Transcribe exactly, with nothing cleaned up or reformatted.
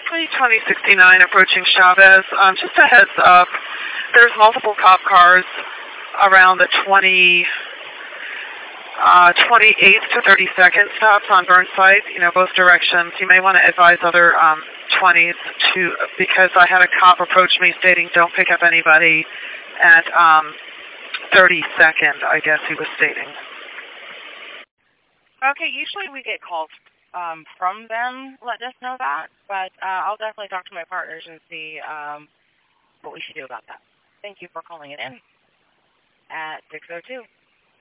three twenty sixty-nine approaching Chavez. Um, just a heads up, there's multiple cop cars around the twenty, uh, twenty-eighth to thirty-second stops on Burnside, you know, both directions. You may want to advise other um, twenties to, because I had a cop approach me stating don't pick up anybody at um, thirty-second, I guess he was stating. Okay, usually we get calls um, from them, let us know that, but uh, I'll definitely talk to my partners and see um, what we should do about that. Thank you for calling it in at six oh two.